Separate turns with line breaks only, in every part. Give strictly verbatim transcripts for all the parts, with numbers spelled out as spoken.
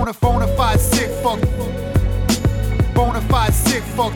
Bona bona fide sick fuck. Bona fide sick fuck.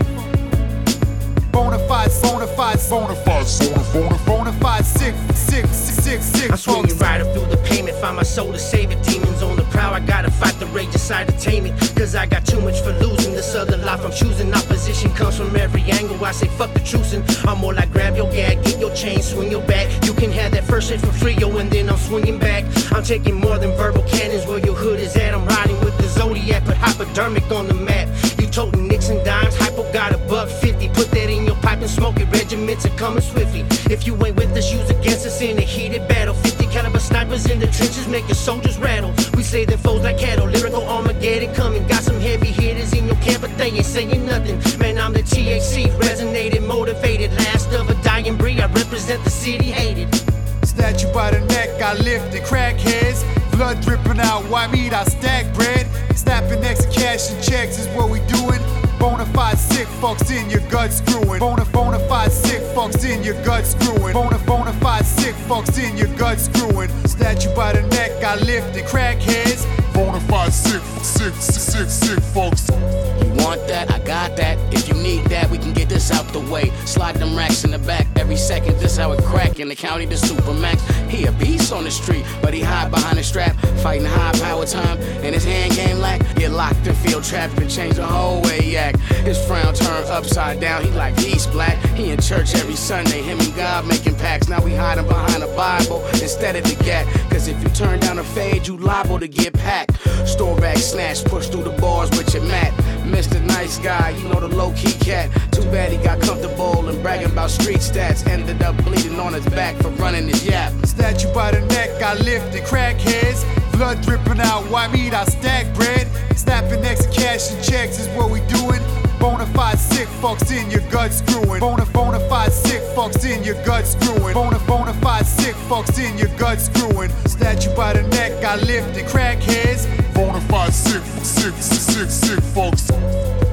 Bona fide, bona fide, bona fide, bona bona bona fide sick, sick, sick, sick.
I'm swinging right up through the pavement, find my soul to save it. Demons on the prowl, I gotta fight the rage inside to tame it. Cause I got too much for losing. This other life I'm choosing, opposition comes from every angle. I say fuck the trucing. I'm more like grab your gag, get your chain, swing your back. You can have that first hit for free, yo, and then I'm swinging back. I'm taking more than verbal cannons. Where your hood is at, I'm riding with the Zodiac, put hypodermic on the map. You toting nicks and dimes, hypo got a buck fifty. Put that in your pipe and smoke it. Regiments are coming swiftly. If you ain't with us, use against us in a heated battle. fifty caliber snipers in the trenches make your soldiers rattle. We say them foes like cattle, lyrical Armageddon coming. Got some heavy hitters in your camp, but they ain't saying nothing. Man, I'm the T H C, resonated, motivated. Last of a dying breed, I represent the city hated.
Statue by the neck, I lift it, crackheads. Blood dripping out, white meat, I stack bread. Snapping necks and cashing checks is what we doing. Bona fide sick fucks in your gut screwing. Bona bona fide sick fucks in your gut screwing. Bona bona fide sick fucks in your gut screwing. Statue by the neck, I lift it, crackheads. Bona fide sick, sick, sick, sick fucks.
You want that? I got that. If you need that, we can get this out the way. Slide them racks in the back every second. This how it crack in the county. The Supermax. He a beast on the street, but he hide behind the strap, fighting high power time. And his hand game lack. Get locked and feel trapped and change the whole way he act. His frown turned upside down. He like he's black. He in church every Sunday. Him and God making pacts. Now we hiding behind the Bible instead of the gat. Cause if you turn down a fade, you liable to get packed. Store bag snatch, push through the bars with your mat. Mister Nice Guy, you know the low-key cat. Too bad he got comfortable and bragging about street stats. Ended up bleeding on his back for running his yap.
Statue by the neck, I lift it, crackheads. Blood dripping out, white meat, I stack bread. Snapping necks and cashing checks is what we doing. Bona fide sick fucks in your gut screwing. Bona bona fide sick fucks in your gut screwing. Bona bona fide sick fucks in your gut screwing. Statue by the neck, I lift it, crackheads. Bona fide sick, sick, sick, sick fucks.